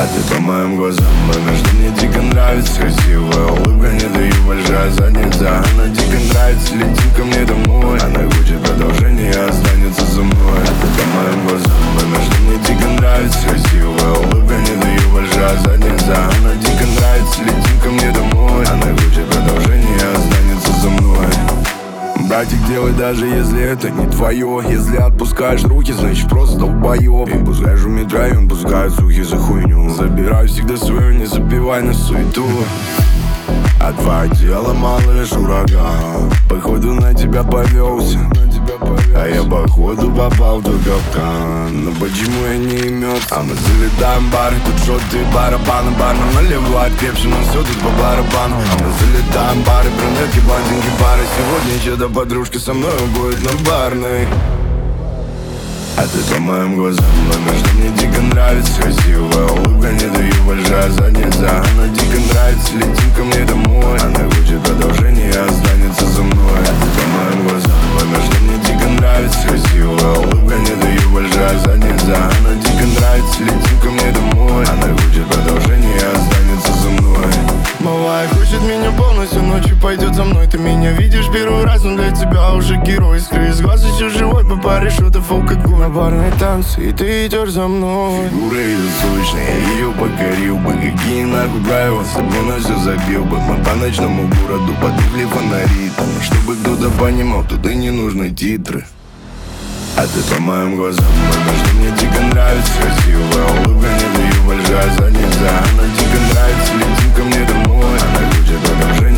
ты по моим глазам поймешь, что мне дико нравится. Красивая улыбка, не даю, большая задница. Она дико нравится, летит ко мне домой. Она хочет продолжение, останется за мной. А ты по моим глазам поймешь, что мне дико нравится. Красивая улыбка, не даю, большая задница. Она дико нравится, летит ко мне домой. Она хочет продолжение, останется за мной. Братик, делай, даже если это не твое. Если отпускаешь руки, значит просто долбоёб. И пускаешь в метро, и он пускает сухи за хуйню. Забирай всегда свое, не забивай на суету. А твое тело мало лишь ураган. Походу на тебя повелся, а я походу попал в твой капкан. Но почему я не имёт? А мы залетаем в бары, тут шоты и барабаны. Бармен наливает крепче, но всё тут по барабану. А мы залетаем в бары, брюнетки, блондинки, пары. Сегодня чья-то подружка со мной будет на барной. А ты по моим глазам поймешь, что мне дико нравится. Красивая улыбка, не даю, большая задница. Она дико нравится, летит ко мне домой. Она хочет продолжение, останется за мной. А ты по моим глазам поймешь, что мне дико нравится. Красивая улыбка, не даю, большая задница. Она дико нравится, летит ко мне домой. Она хочет продолжение, останется за мной. Малая хочет меня полностью, ночью пойдет за мной. Ты меня видишь первый раз, но для тебя уже герой. Искры из глаз, еще живой, по паре шотов алкоголь. На барной танцы, и ты идешь за мной. Фигура ее сочная, я ее покорил бы. Какие нахуй правила, с тобой на все забил бы. Мы по ночному городу потухли фонари. Там, чтобы кто-то понимал, тут и не нужны титры. А ты по моим глазам поймешь, что мне дико нравится. Красивая улыбка, не даю, большая задница. Она дико нравится, летит ко мне домой. Она хочет продолжение.